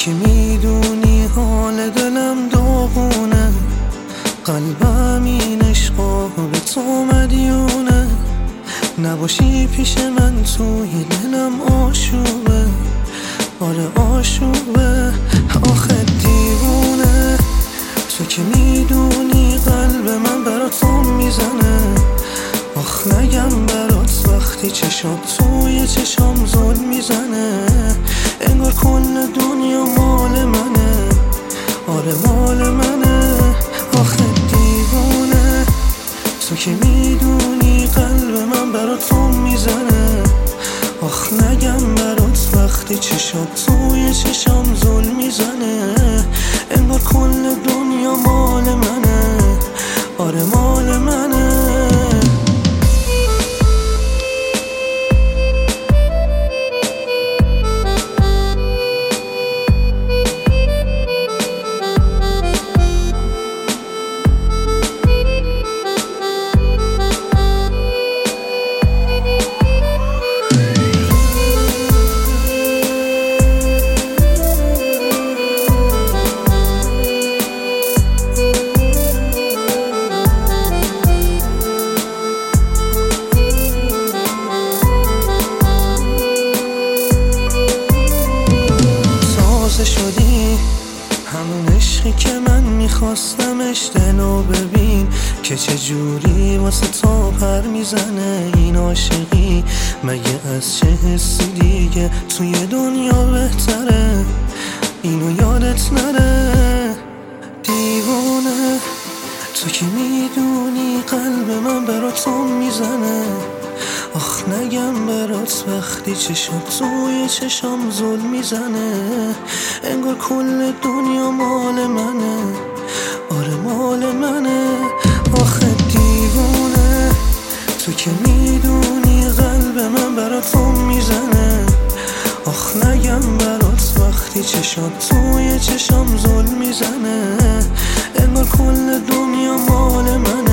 که میدونی حال دلم داغونه، قلبم این عشقا به تو مدیونه. نباشی پیش من توی دلم آشوبه، آره آشوبه. آخه دیوونه تو که میدونی قلب من برات تو میزنه. آخ نگم برات وقتی چشات توی چشام زل میزنه، انگار کل دنیا مال منه، آره مال منه. آخه دیوونه تو که میدونی قلب من برات تو میزنه. آخ نگم برات وقتی چشات توی چشام زل میزنه، انگار کل دنیا مال منه، آره مال منه. شدی همون عشقی که من میخواستمش، دلو ببین که چجوری واسه تا پر میزنه. این عاشقی مگه از چه حسی دیگه توی دنیا بهتره، اینو یادت نره. دیوانه تو که میدونی قلب من برات تو میزنه. آخ نگم برات وقتی چشات توی چشام زل میزنه، انگار کل دنیا مال منه، آره مال منه. آخه دیوونه تو که میدونی قلب من برات تو میزنه. آخ نگم برات وقتی چشات توی چشام زل میزنه، انگار کل دنیا مال منه.